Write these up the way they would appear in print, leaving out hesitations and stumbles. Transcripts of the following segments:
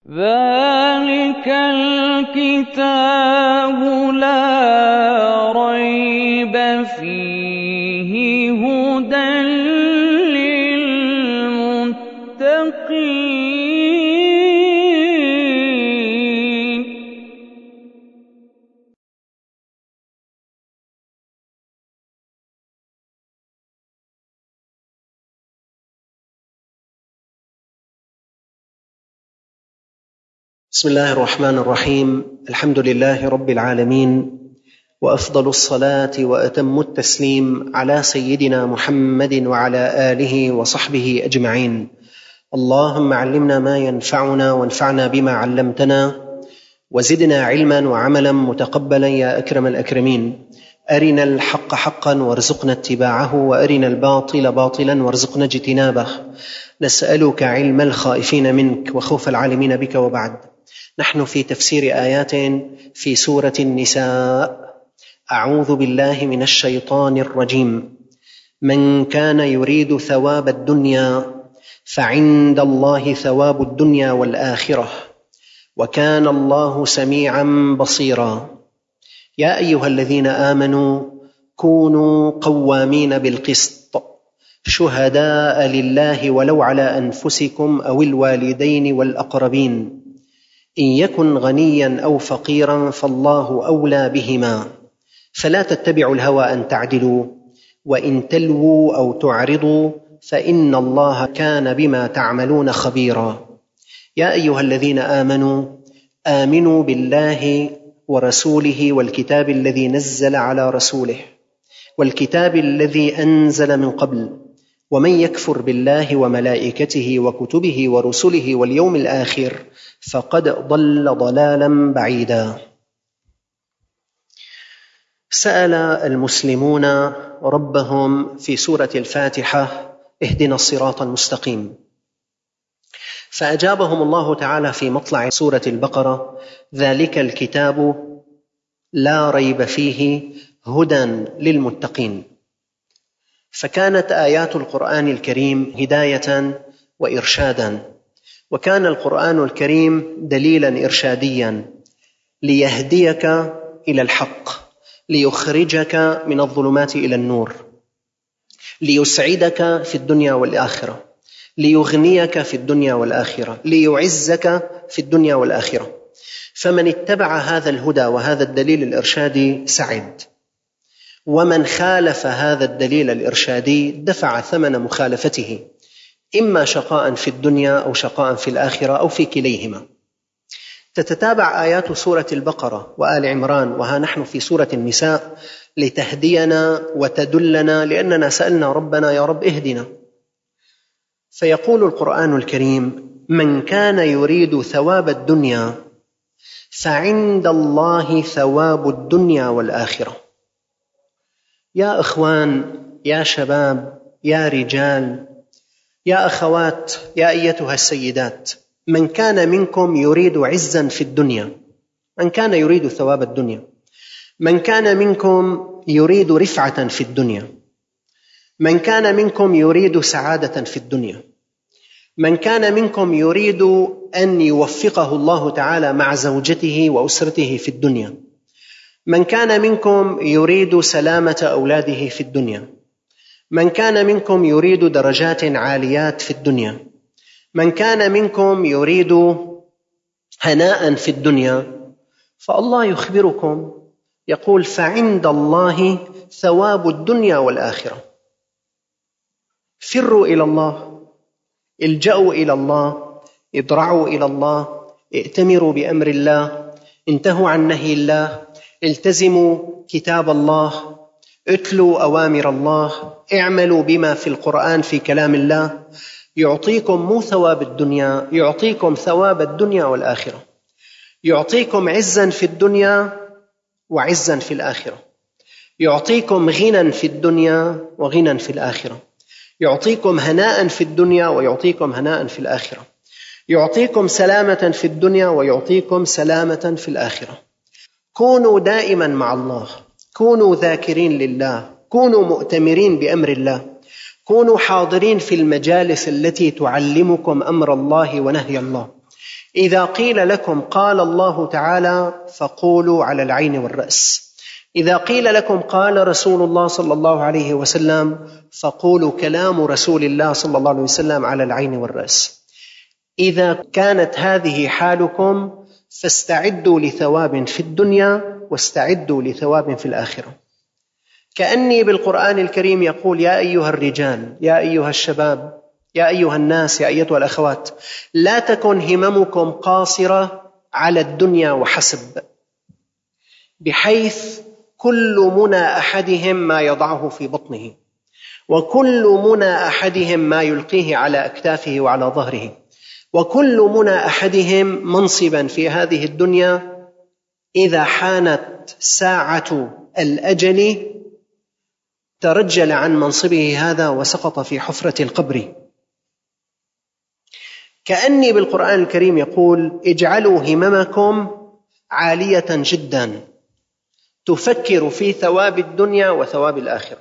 ذَلِكَ الْكِتَابُ لَا رَيْبَ فِيهِ هُدًى لِّلْمُتَّقِينَ. بسم الله الرحمن الرحيم. الحمد لله رب العالمين، وأفضل الصلاة وأتم التسليم على سيدنا محمد وعلى آله وصحبه أجمعين. اللهم علمنا ما ينفعنا وانفعنا بما علمتنا، وزدنا علما وعملا متقبلا يا أكرم الأكرمين. أرنا الحق حقا وارزقنا اتباعه، وأرنا الباطل باطلا وارزقنا اجتنابه. نسألك علم الخائفين منك وخوف العالمين بك. وبعد، نحن في تفسير آيات في سورة النساء. أعوذ بالله من الشيطان الرجيم. من كان يريد ثواب الدنيا فعند الله ثواب الدنيا والآخرة، وكان الله سميعا بصيرا. يا أيها الذين آمنوا كونوا قوامين بالقسط شهداء لله ولو على أنفسكم أو الوالدين والأقربين، إن يكن غنيا أو فقيرا فالله أولى بهما، فلا تتبعوا الهوى أن تعدلوا، وإن تلووا أو تعرضوا فإن الله كان بما تعملون خبيرا. يا أيها الذين آمنوا آمنوا بالله ورسوله والكتاب الذي نزل على رسوله والكتاب الذي أنزل من قبل، ومن يكفر بالله وملائكته وكتبه ورسله واليوم الآخر فقد ضل ضلالا بعيدا. سأل المسلمون ربهم في سورة الفاتحة: اهدنا الصراط المستقيم، فأجابهم الله تعالى في مطلع سورة البقرة: ذلك الكتاب لا ريب فيه هدى للمتقين. فكانت آيات القرآن الكريم هداية وإرشادا، وكان القرآن الكريم دليلا إرشاديا ليهديك إلى الحق، ليخرجك من الظلمات إلى النور، ليسعدك في الدنيا والآخرة، ليغنيك في الدنيا والآخرة، ليعزك في الدنيا والآخرة. فمن اتبع هذا الهدى وهذا الدليل الإرشادي سعد، ومن خالف هذا الدليل الإرشادي دفع ثمن مخالفته، إما شقاء في الدنيا أو شقاء في الآخرة أو في كليهما. تتتابع آيات سورة البقرة وآل عمران، وها نحن في سورة النساء، لتهدينا وتدلنا، لأننا سألنا ربنا: يا رب اهدنا. فيقول القرآن الكريم: من كان يريد ثواب الدنيا فعند الله ثواب الدنيا والآخرة. يا إخوان، يا شباب، يا رجال، يا أخوات، يا أيتها السيدات، من كان منكم يريد عزا في الدنيا، من كان يريد ثواب الدنيا، من كان منكم يريد رفعة في الدنيا، من كان منكم يريد سعادة في الدنيا، من كان منكم يريد أن يوفقه الله تعالى مع زوجته وأسرته في الدنيا، من كان منكم يريد سلامة أولاده في الدنيا، من كان منكم يريد درجات عاليات في الدنيا، من كان منكم يريد هناء في الدنيا، فالله يخبركم يقول: فعند الله ثواب الدنيا والآخرة. فروا إلى الله، الجأوا إلى الله، اضرعوا إلى الله، ائتمروا بأمر الله، انتهوا عن نهي الله، التزموا كتاب الله، اتلوا أوامر الله، اعملوا بما في القرآن في كلام الله، يعطيكم مو ثواب الدنيا، يعطيكم ثواب الدنيا والآخرة، يعطيكم عزا في الدنيا وعزا في الآخرة، يعطيكم غنى في الدنيا وغنى في الآخرة، يعطيكم هناء في الدنيا ويعطيكم هناء في الآخرة، يعطيكم سلامة في الدنيا ويعطيكم سلامة في الآخرة. كونوا دائما مع الله، كونوا ذاكرين لله، كونوا مؤتمرين بأمر الله، كونوا حاضرين في المجالس التي تعلمكم أمر الله ونهي الله، إذا قيل لكم قال الله تعالى فقولوا على العين والرأس. إذا قيل لكم قال رسول الله صلى الله عليه وسلم فقولوا كلام رسول الله صلى الله عليه وسلم على العين والرأس. إذا كانت هذه حالكم فاستعدوا لثواب في الدنيا واستعدوا لثواب في الآخرة. كأني بالقرآن الكريم يقول: يا أيها الرجال، يا أيها الشباب، يا أيها الناس، يا أيتها الأخوات، لا تكن هممكم قاصرة على الدنيا وحسب، بحيث كل منى أحدهم ما يضعه في بطنه، وكل منى أحدهم ما يلقيه على أكتافه وعلى ظهره، وكل منى أحدهم منصبا في هذه الدنيا إذا حانت ساعة الأجل ترجل عن منصبه هذا وسقط في حفرة القبر. كأني بالقرآن الكريم يقول: اجعلوا هممكم عالية جدا تفكر في ثواب الدنيا وثواب الآخرة،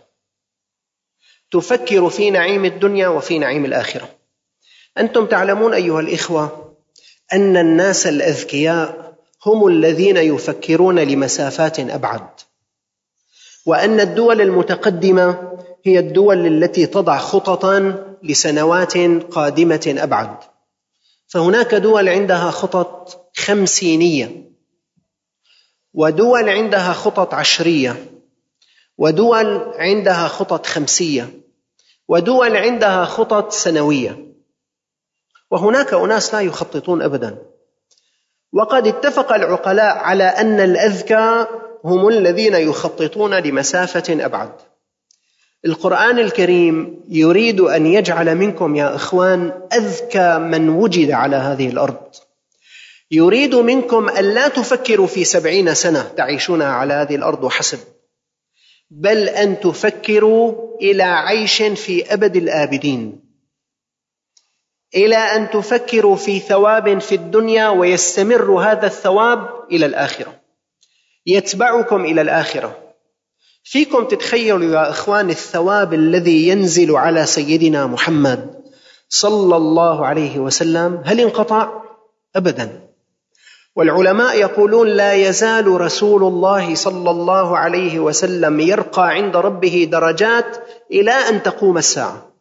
تفكر في نعيم الدنيا وفي نعيم الآخرة. أنتم تعلمون أيها الإخوة أن الناس الأذكياء هم الذين يفكرون لمسافات أبعد، وأن الدول المتقدمة هي الدول التي تضع خططا لسنوات قادمة أبعد. فهناك دول عندها خطط 50، ودول عندها خطط 10، ودول عندها خطط 5، ودول عندها خطط سنوية، وهناك أناس لا يخططون أبدا. وقد اتفق العقلاء على أن الأذكى هم الذين يخططون لمسافة أبعد. القرآن الكريم يريد أن يجعل منكم يا إخوان أذكى من وجد على هذه الأرض. يريد منكم أن لا تفكروا في 70 سنة تعيشونها على هذه الأرض وحسب، بل أن تفكروا إلى عيش في أبد الآبدين، إلى أن تفكروا في ثواب في الدنيا ويستمر هذا الثواب إلى الآخرة، يتبعكم إلى الآخرة. فيكم تتخيلوا يا إخوان الثواب الذي ينزل على سيدنا محمد صلى الله عليه وسلم، هل انقطع؟ أبدا. والعلماء يقولون: لا يزال رسول الله صلى الله عليه وسلم يرقى عند ربه درجات إلى أن تقوم الساعة.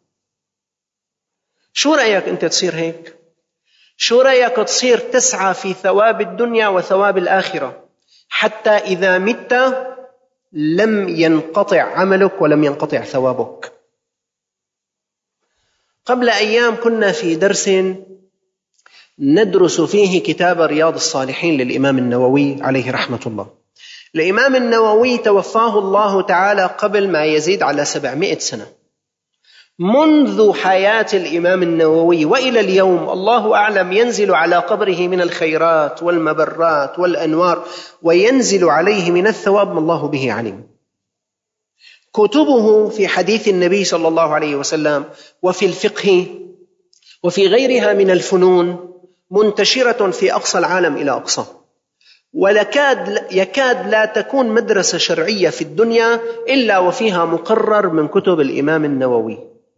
شو رأيك أنت تصير هيك؟ شو رأيك تصير تسعى في ثواب الدنيا وثواب الآخرة حتى إذا مت لم ينقطع عملك ولم ينقطع ثوابك؟ قبل أيام كنا في درس ندرس فيه كتاب رياض الصالحين للإمام النووي عليه رحمة الله. الإمام النووي توفاه الله تعالى قبل ما يزيد على 700 سنة. منذ حياة الإمام النووي وإلى اليوم الله أعلم ينزل على قبره من الخيرات والمبرات والأنوار، وينزل عليه من الثواب ما الله به عليم. كتبه في حديث النبي صلى الله عليه وسلم وفي الفقه وفي غيرها من الفنون منتشرة في أقصى العالم إلى أقصى، يكاد لا تكون مدرسة شرعية في الدنيا إلا وفيها مقرر من كتب الإمام النووي.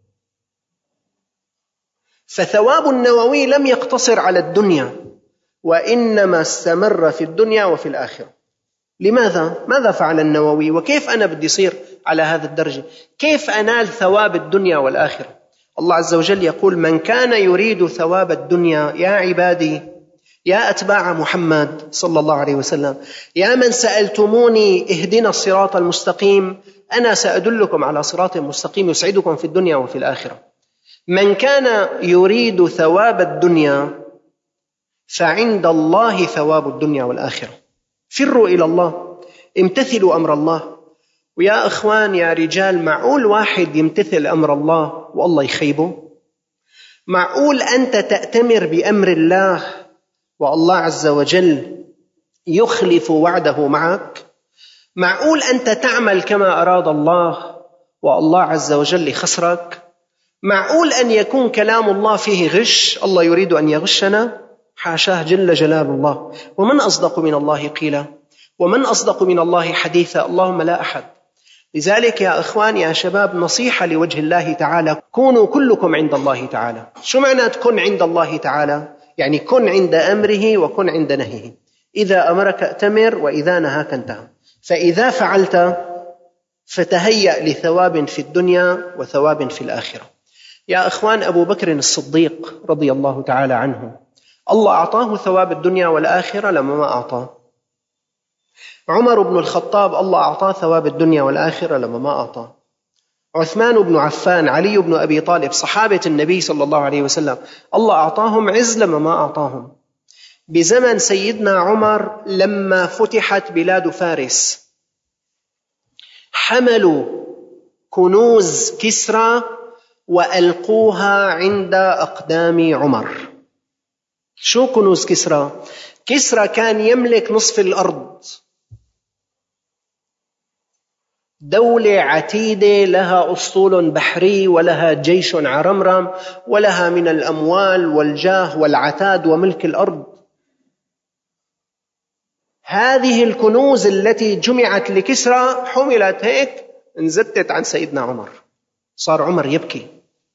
فثواب النووي لم يقتصر على الدنيا، وإنما استمر في الدنيا وفي الآخرة. لماذا؟ ماذا فعل النووي؟ وكيف أنا بدي أصير على هذا الدرجة؟ كيف أنال ثواب الدنيا والآخرة؟ الله عز وجل يقول: من كان يريد ثواب الدنيا، يا عبادي، يا أتباع محمد صلى الله عليه وسلم، يا من سألتموني اهدنا الصراط المستقيم، أنا سأدلكم على صراط مستقيم يسعدكم في الدنيا وفي الآخرة. من كان يريد ثواب الدنيا فعند الله ثواب الدنيا والآخرة. فروا إلى الله، امتثلوا أمر الله. ويا إخوان يا رجال، معقول واحد يمتثل أمر الله والله يخيبه؟ معقول أنت تأتمر بأمر الله والله عز وجل يخلف وعده معك؟ معقول أنت تعمل كما أراد الله والله عز وجل يخسرك؟ معقول أن يكون كلام الله فيه غش؟ الله يريد أن يغشنا؟ حاشاه جل جلال الله. ومن أصدق من الله قيلا، ومن أصدق من الله حديثا؟ اللهم لا أحد. لذلك يا إخوان يا شباب، نصيحة لوجه الله تعالى: كونوا كلكم عند الله تعالى. شو معنى تكون عند الله تعالى؟ يعني كن عند أمره وكن عند نهيه. إذا أمرك ائتمر وإذا نهاك انتهى. فإذا فعلت فتهيأ لثواب في الدنيا وثواب في الآخرة. يا إخوان، أبو بكر الصديق رضي الله تعالى عنه الله أعطاه ثواب الدنيا والآخرة لما ما أعطاه. عمر بن الخطاب الله أعطاه ثواب الدنيا والآخرة لما ما أعطاه. عثمان بن عفان، علي بن أبي طالب، صحابة النبي صلى الله عليه وسلم الله أعطاهم عز لما ما أعطاهم. بزمن سيدنا عمر لما فتحت بلاد فارس حملوا كنوز كسرى وألقوها عند أقدام عمر. شو كنوز كسرى؟ كسرى كان يملك نصف الأرض، دولة عتيدة لها أسطول بحري ولها جيش عرمرم ولها من الأموال والجاه والعتاد وملك الأرض. هذه الكنوز التي جمعت لكسرى حملت هيك انزتت عن سيدنا عمر. صار عمر يبكي.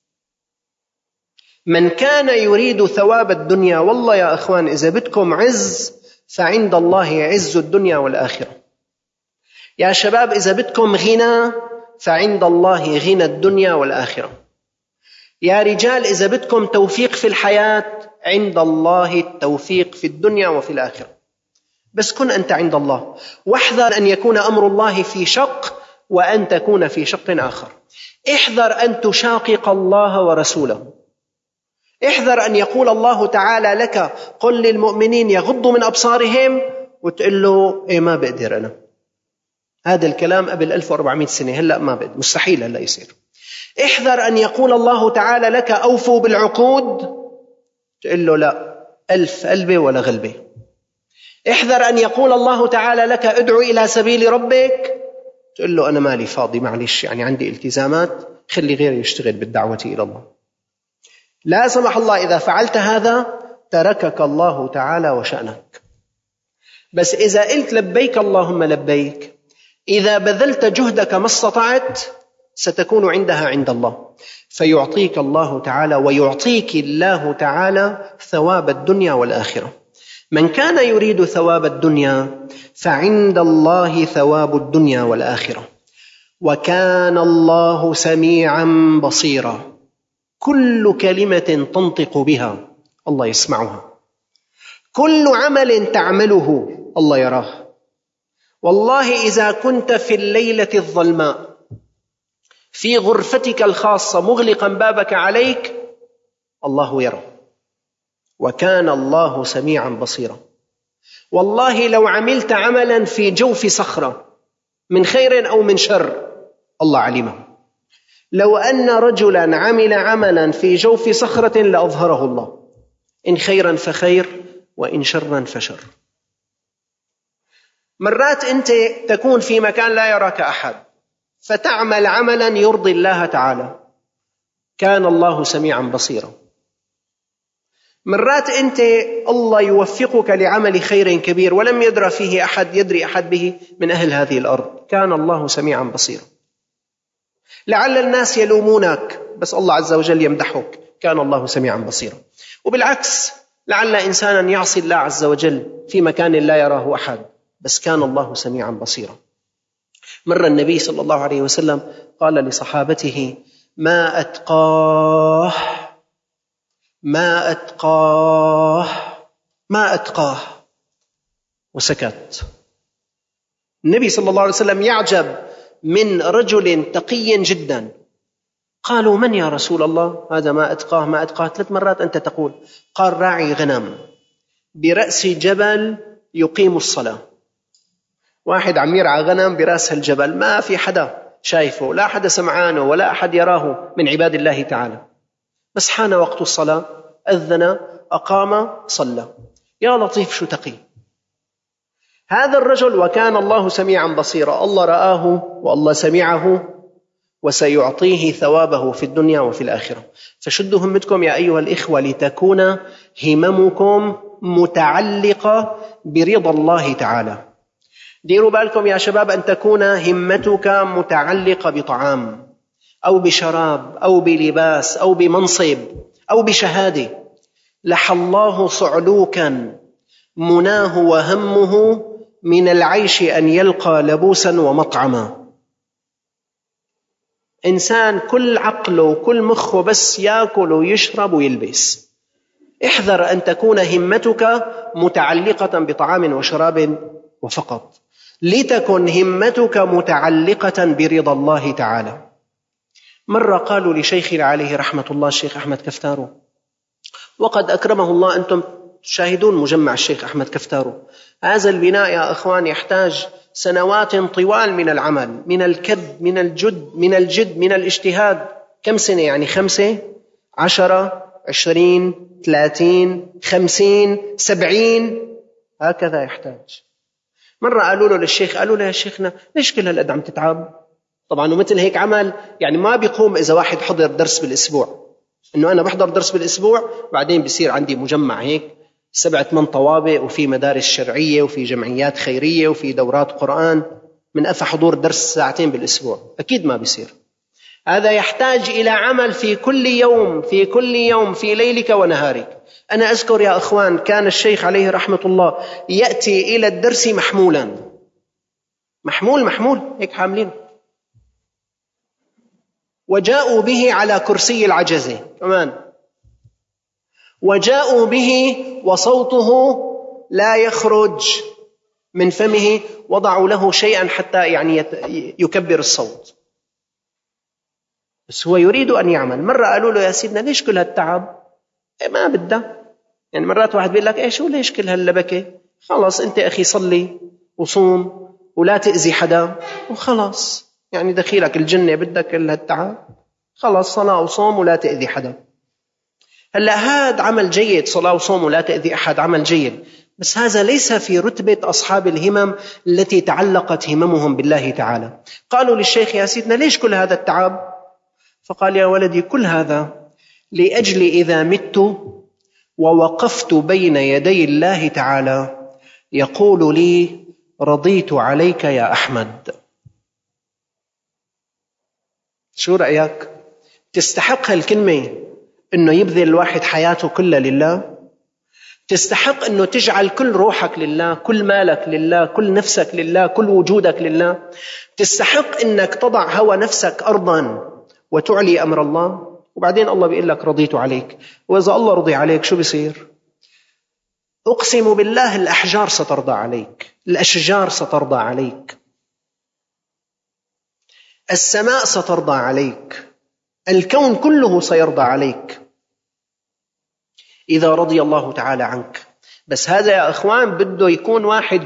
من كان يريد ثواب الدنيا، والله يا أخوان إذا بدكم عز فعند الله عز الدنيا والآخرة. يا شباب إذا بدكم غنى فعند الله غنى الدنيا والآخرة. يا رجال إذا بدكم توفيق في الحياة عند الله التوفيق في الدنيا وفي الآخرة. بس كن أنت عند الله، واحذر أن يكون أمر الله في شق وأن تكون في شق آخر. احذر أن تشاقق الله ورسوله. احذر أن يقول الله تعالى لك قل للمؤمنين يغضوا من أبصارهم وتقول له إيه ما بقدر أنا. هذا الكلام قبل 1400 سنة، هلأ ما بقدر، مستحيل هلأ يصير. احذر أن يقول الله تعالى لك أوفوا بالعقود تقول له لا، ألف قلبي ولا غلبي. احذر أن يقول الله تعالى لك ادعو إلى سبيل ربك تقول له أنا مالي فاضي معلش يعني عندي التزامات، خلي غيري يشتغل بالدعوة إلى الله. لا سمح الله إذا فعلت هذا تركك الله تعالى وشأنك. بس إذا قلت لبيك اللهم لبيك، إذا بذلت جهدك ما استطعت ستكون عندها عند الله، فيعطيك الله تعالى ويعطيك الله تعالى ثواب الدنيا والآخرة. من كان يريد ثواب الدنيا فعند الله ثواب الدنيا والآخرة، وكان الله سميعا بصيرا. كل كلمة تنطق بها الله يسمعها، كل عمل تعمله الله يراه. والله إذا كنت في الليلة الظلماء في غرفتك الخاصة مغلقا بابك عليك الله يرى، وكان الله سميعا بصيرا. والله لو عملت عملا في جوف صخرة من خير أو من شر الله علمه. لو أن رجلا عمل عملا في جوف صخرة لأظهره الله، إن خيرا فخير وإن شرا فشر. مرات أنت تكون في مكان لا يراك أحد فتعمل عملا يرضي الله تعالى، كان الله سميعا بصيرا. مرات أنت الله يوفقك لعمل خير كبير ولم يدري فيه أحد يدري أحد به من أهل هذه الأرض، كان الله سميعا بصيرا. لعل الناس يلومونك بس الله عز وجل يمدحك، كان الله سميعا بصيرا. وبالعكس لعل إنسانا يعصي الله عز وجل في مكان لا يراه أحد بس كان الله سميعا بصيرا. مر النبي صلى الله عليه وسلم قال لصحابته ما أتقاه ما أتقاه ما أتقاه، وسكت. النبي صلى الله عليه وسلم يعجب من رجل تقي جدا. قالوا من يا رسول الله هذا ما أتقاه ما أتقاه 3 مرات أنت تقول؟ قال راعي غنم برأس جبل يقيم الصلاة. واحد عم يرعى غنم برأس الجبل، ما في حدا شايفه، لا حدا سمعانه ولا أحد يراه من عباد الله تعالى، بس حان وقت الصلاة أذن أقام صلى. يا لطيف شو تقي هذا الرجل. وكان الله سميعا بصيرا، الله رآه والله سمعه وسيعطيه ثوابه في الدنيا وفي الآخرة. فشدوا همتكم يا أيها الإخوة لتكون هممكم متعلقة برضا الله تعالى. ديروا بالكم يا شباب أن تكون همتك متعلقة بطعام أو بشراب أو بلباس أو بمنصب أو بشهادة. لحى الله صعلوكا مناه وهمه من العيش أن يلقى لبوسا ومطعما. إنسان كل عقله وكل مخه بس يأكل ويشرب ويلبس. احذر أن تكون همتك متعلقة بطعام وشراب وفقط، لتكن همتك متعلقة برضا الله تعالى. مرة قالوا لشيخنا عليه رحمة الله الشيخ أحمد كفتارو، وقد أكرمه الله، أنتم تشاهدون مجمع الشيخ أحمد كفتارو، هذا البناء يا أخوان يحتاج سنوات طوال من العمل، من الكد، من الجد، من الاجتهاد. كم سنة يعني؟ 5 10 20 30 50 70 هكذا يحتاج. مرة قالوا له للشيخ، قالوا له يا شيخنا ليش كل هالقد عم تتعب؟ طبعا ومثل هيك عمل يعني ما بيقوم إذا واحد حضر درس بالأسبوع، إنه أنا بحضر درس بالأسبوع بعدين بيصير عندي مجمع هيك 7-8 طوابق وفي مدارس شرعية وفي جمعيات خيرية وفي دورات قرآن، من أفى حضور درس 2 بالأسبوع، أكيد ما بيصير. هذا يحتاج إلى عمل في كل يوم، في كل يوم، في ليلك ونهارك. أنا أذكر يا أخوان كان الشيخ عليه رحمة الله يأتي إلى الدرس محمولا، محمول هيك حاملين، وجاءوا به على كرسي العجزة كمان، وجاءوا به وصوته لا يخرج من فمه، وضعوا له شيئا حتى يعني يكبر الصوت، بس هو يريد أن يعمل. مرة قالوا له يا سيدنا ليش كل هالتعب؟ ما بدأ يعني. مرات واحد بيقول لك شو ليش كل هاللبكة؟ خلاص أنت أخي صلي وصوم ولا تأذي حدا وخلاص، يعني دخيلك الجنة بدك كل هالتعب؟ خلاص صلاة وصوم ولا تأذي حدا. هلا هذا عمل جيد، صلاة وصوم ولا تأذي أحد، عمل جيد، بس هذا ليس في رتبة أصحاب الهمم التي تعلقت هممهم بالله تعالى. قالوا للشيخ يا سيدنا ليش كل هذا التعب؟ فقال يا ولدي كل هذا لأجل إذا مت ووقفت بين يدي الله تعالى يقول لي رضيت عليك يا أحمد. شو رأيك؟ تستحق هالكلمة إنه يبذل الواحد حياته كلها لله؟ تستحق إنه تجعل كل روحك لله، كل مالك لله، كل نفسك لله، كل وجودك لله؟ تستحق إنك تضع هوى نفسك أرضاً وتعلي أمر الله؟ وبعدين الله بيقول لك رضيت عليك. وإذا الله رضي عليك شو بيصير؟ أقسم بالله الأحجار سترضى عليك، الأشجار سترضى عليك، السماء سترضى عليك، الكون كله سيرضى عليك إذا رضي الله تعالى عنك. بس هذا يا أخوان بده يكون واحد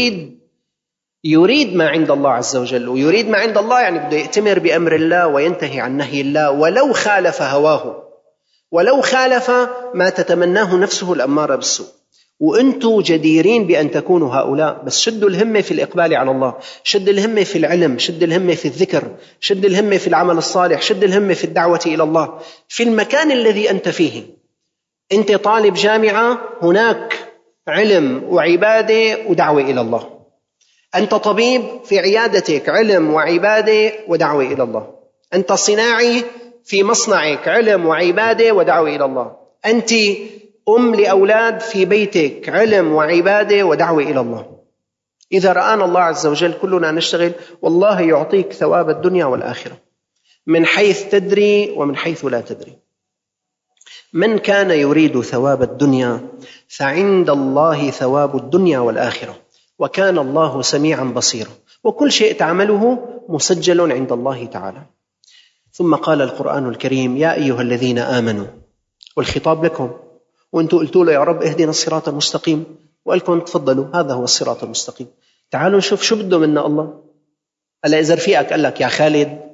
يريد ما عند الله عز وجل، ويريد ما عند الله يعني بده يأتمر بأمر الله وينتهي عن نهي الله، ولو خالف هواه، ولو خالف ما تتمناه نفسه الأمارة بالسوء. وأنتم جديرين بأن تكونوا هؤلاء، بس شدوا الهمة في الإقبال على الله، شد الهمة في العلم، شد الهمة في الذكر، شد الهمة في العمل الصالح، شد الهمة في الدعوة إلى الله في المكان الذي أنت فيه. أنت طالب جامعة، هناك علم وعبادة ودعوة إلى الله. أنت طبيب، في عيادتك علم وعبادة ودعوة إلى الله. أنت صناعي، في مصنعك علم وعبادة ودعوة إلى الله. أنت أم لأولاد، في بيتك علم وعبادة ودعوة إلى الله. إذا رآنا الله عز وجل كلنا نشتغل، والله يعطيك ثواب الدنيا والآخرة من حيث تدري ومن حيث لا تدري. من كان يريد ثواب الدنيا فعند الله ثواب الدنيا والآخرة، وكان الله سميعا بصيرا، وكل شيء تعمله مسجل عند الله تعالى. ثم قال القرآن الكريم يا أيها الذين آمنوا، والخطاب لكم، وانتم قلتوا له يا رب اهدنا الصراط المستقيم، وقالكم تفضلوا هذا هو الصراط المستقيم، تعالوا نشوف شو بده منا الله. هلا إذا رفيقك قال لك يا خالد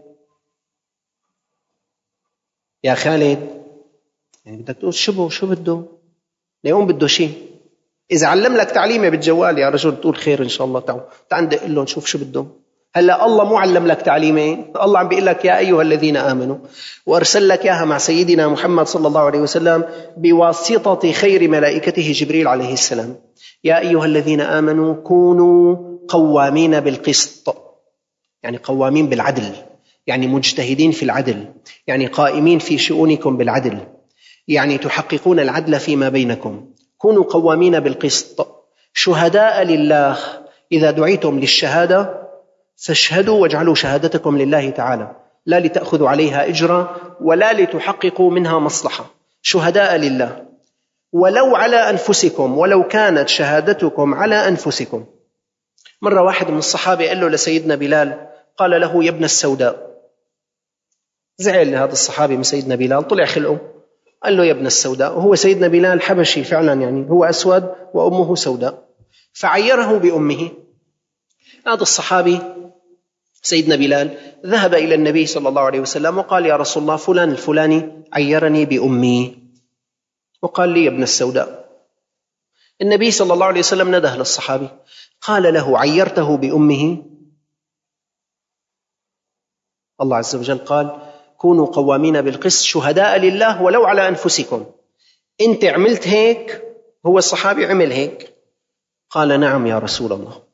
يعني بدك تقول شو بده؟ اليوم بده شيء. إذا علم لك تعليمه بالجوال يا رجل تقول خير إن شاء الله، تعال ندق له نشوف شو بده. هلا الله مو علم لك تعليمه، الله عم بيقول لك يا أيها الذين آمنوا، وأرسل لك إياها مع سيدنا محمد صلى الله عليه وسلم بواسطة خير ملائكته جبريل عليه السلام. يا أيها الذين آمنوا كونوا قوامين بالقسط، يعني قوامين بالعدل، يعني مجتهدين في العدل، يعني قائمين في شؤونكم بالعدل، يعني تحققون العدل فيما بينكم. كونوا قوامين بالقسط شهداء لله، إذا دعيتم للشهادة فاشهدوا واجعلوا شهادتكم لله تعالى، لا لتأخذوا عليها أجرا ولا لتحققوا منها مصلحة، شهداء لله ولو على أنفسكم، ولو كانت شهادتكم على أنفسكم. مرة واحد من الصحابة قال له لسيدنا بلال، قال له: يا ابن السوداء. زعل هذا الصحابي من سيدنا بلال، طلع خلقه، قال له: يا ابن السوداء. وهو سيدنا بلال حبشي فعلا، يعني هو أسود وأمه سوداء، فعيره بأمه. هذا الصحابي سيدنا بلال ذهب إلى النبي صلى الله عليه وسلم وقال: يا رسول الله، فلان الفلاني عيرني بأمي وقال لي يا ابن السوداء. النبي صلى الله عليه وسلم نده للصحابي قال له: عيرته بأمه؟ الله عز وجل قال: كونوا قوامين بالقسط شهداء لله ولو على أنفسكم. أنت عملت هيك؟ هو الصحابي عمل هيك؟ قال: نعم يا رسول الله.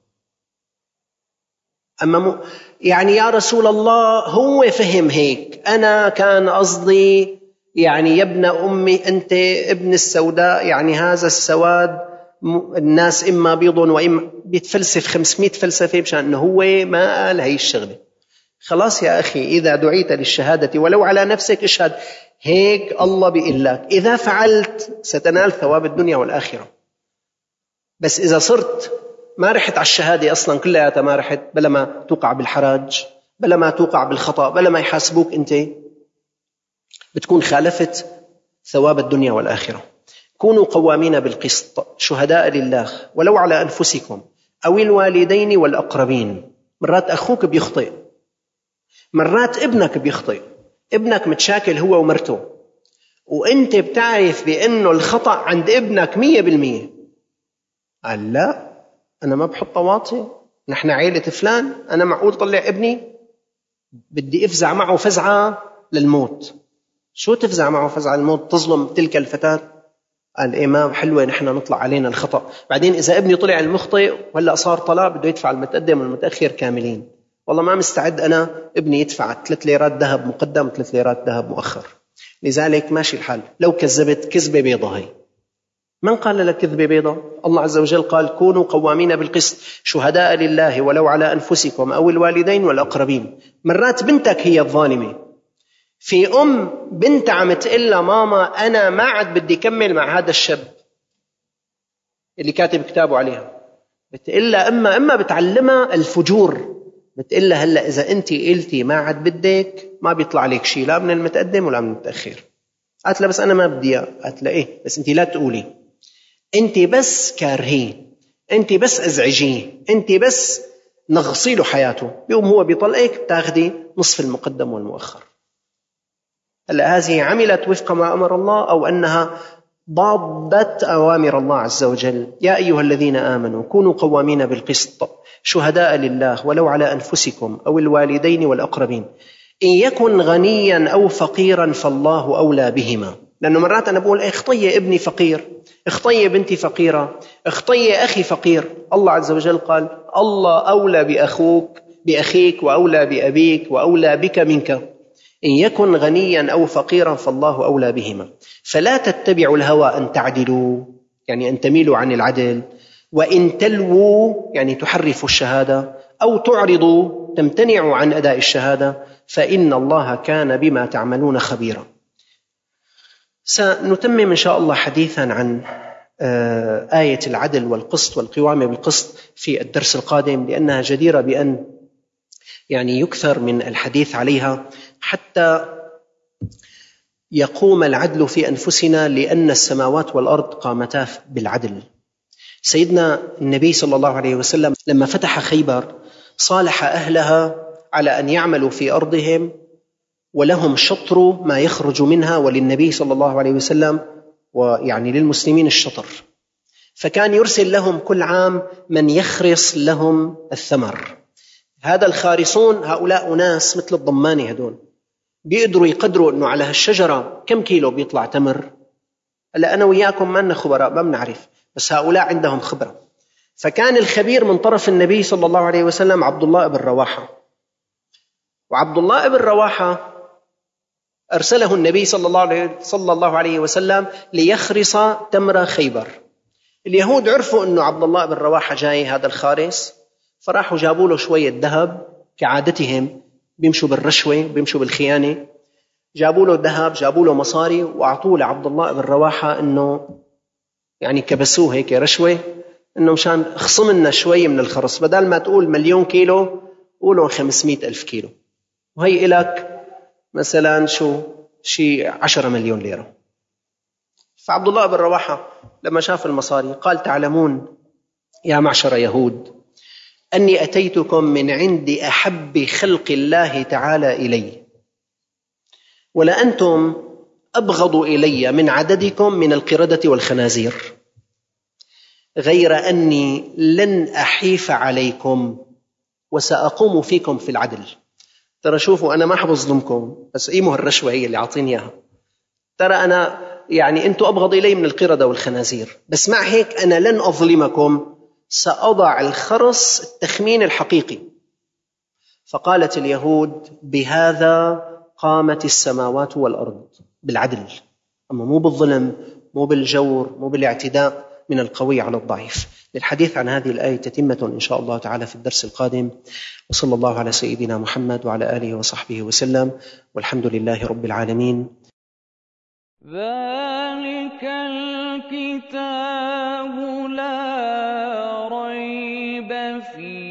أما يعني يا رسول الله هو فهم هيك، أنا كان قصدي يعني يا ابن أمي أنت ابن السوداء، يعني هذا السواد الناس إما بيض وإما بيتفلسف 500 فلسفة مشان أنه هو ما قال هاي الشغلة. خلاص يا أخي، إذا دعيت للشهادة ولو على نفسك اشهد، هيك الله بيقول لك، إذا فعلت ستنال ثواب الدنيا والآخرة. بس إذا صرت ما رحت على الشهادة أصلا كلها، ما رحت، بلا ما توقع بالحرج، بلا ما توقع بالخطأ، بلا ما يحاسبوك، أنت بتكون خالفت ثواب الدنيا والآخرة. كونوا قوامين بالقسط شهداء لله ولو على أنفسكم أو الوالدين والأقربين. مرات أخوك بيخطئ، مرات ابنك بيخطئ، ابنك متشاكل هو ومرته، وانت بتعرف بأنه الخطأ عند ابنك 100%. قال: لا، أنا ما بحط واطي، نحن عائلة فلان، أنا معقول طلع ابني بدي أفزع معه فزعة للموت. شو تفزع معه فزعة للموت؟ تظلم تلك الفتاة؟ قال: إيه، ما حلوة نحن نطلع علينا الخطأ. بعدين إذا ابني طلع المخطئ وهلأ صار طلاق، بده يدفع المتقدم والمتأخر كاملين. والله ما مستعد أنا ابني يدفع 3 ليرات ذهب مقدم 3 ليرات ذهب مؤخر. لذلك ماشي الحال، لو كذبت كذبة بيضة. هي من قال لك كذبة بيضة؟ الله عز وجل قال: كونوا قوامين بالقسط شهداء لله ولو على أنفسكم أو الوالدين والأقربين. مرات بنتك هي الظالمة، في بنت عم تقول لها: ماما أنا ما عاد بدي كمل مع هذا الشاب اللي كاتب كتابه عليها، بتقول لها إما بتعلمها الفجور، بتقول لها: هلأ إذا أنت قلتي ما عاد بدك ما بيطلع عليك شيء، لا من المتقدم ولا من المتأخر. قالت لها: بس أنا ما بدي. قالت لها: إيه، بس أنت لا تقولي، أنت بس كارهيه، أنت بس أزعجيه، أنت بس نغصي له حياته، يوم هو بيطلقك بتاخدي نصف المقدم والمؤخر. هلأ هذه عملت وفق ما أمر الله أو أنها ضادت أوامر الله عز وجل. يا أيها الذين آمنوا كونوا قوامين بالقسط شهداء لله ولو على أنفسكم أو الوالدين والأقربين إن يكن غنيا أو فقيرا فالله أولى بهما. لأنه مرات أنا بقول: اخطي ابني فقير، اخطي بنتي فقيرة، اخطي أخي فقير. الله عز وجل قال: الله أولى بأخيك وأولى بأبيك وأولى بك منك. إن يكن غنيا أو فقيرا فالله أولى بهما. فلا تتبعوا الهوى أن تعدلوا، يعني أن تميلوا عن العدل، وإن تلووا يعني تحرفوا الشهادة، أو تعرضوا تمتنعوا عن أداء الشهادة، فإن الله كان بما تعملون خبيرا. سنتمم إن شاء الله حديثا عن آية العدل والقسط والقوام بالقسط في الدرس القادم، لأنها جديرة بأن يعني يكثر من الحديث عليها حتى يقوم العدل في أنفسنا، لأن السماوات والأرض قامتا بالعدل. سيدنا النبي صلى الله عليه وسلم لما فتح خيبر صالح أهلها على أن يعملوا في أرضهم ولهم شطر ما يخرج منها، وللنبي صلى الله عليه وسلم ويعني للمسلمين الشطر. فكان يرسل لهم كل عام من يخرص لهم الثمر. هذا الخارصون هؤلاء ناس مثل الضماني، هدول بيقدروا يقدروا أنه على هالشجرة كم كيلو بيطلع تمر. هلا أنا وياكم ما لنا خبراء، ما بنعرف، بس هؤلاء عندهم خبرة. فكان الخبير من طرف النبي صلى الله عليه وسلم عبد الله بن رواحة. وعبد الله بن رواحة أرسله النبي صلى الله عليه وسلم ليخرص تمر خيبر. اليهود عرفوا أنه عبد الله بن رواحة جاي هذا الخارس، فراحوا جابوا له شوية ذهب كعادتهم، بيمشوا بالرشوة بيمشوا بالخيانة. جابوا له ذهب، جابوا له مصاري، وأعطوه لعبد الله بن رواحة إنه يعني كبسوه هيك رشوة، إنه مشان اخصم لنا شوي من الخرص، بدل ما تقول 1,000,000 كيلو قولوا 500,000 كيلو، وهي إلك مثلا شي 10 مليون ليرة. فعبد الله بن رواحة لما شاف المصاري قال: تعلمون يا معشر يهود أني أتيتكم من عند أحب خلق الله تعالى إلي، ولأنتم أبغض إلي من عددكم من القردة والخنازير، غير أني لن أحيف عليكم وسأقوم فيكم في العدل. ترى شوفوا، أنا ما حبظلمكم، بس قيموا الرشوة هي اللي عاطيني إياها. ترى أنا يعني أنتم أبغض إلي من القردة والخنازير، بس مع هيك أنا لن أظلمكم، سأضع الخرص التخمين الحقيقي. فقالت اليهود: بهذا قامت السماوات والأرض، بالعدل، أما مو بالظلم، مو بالجور، مو بالاعتداء من القوي على الضعيف. للحديث عن هذه الآية تتمة إن شاء الله تعالى في الدرس القادم، وصلى الله على سيدنا محمد وعلى آله وصحبه وسلم، والحمد لله رب العالمين. ذلك الكتاب لا ريب فيه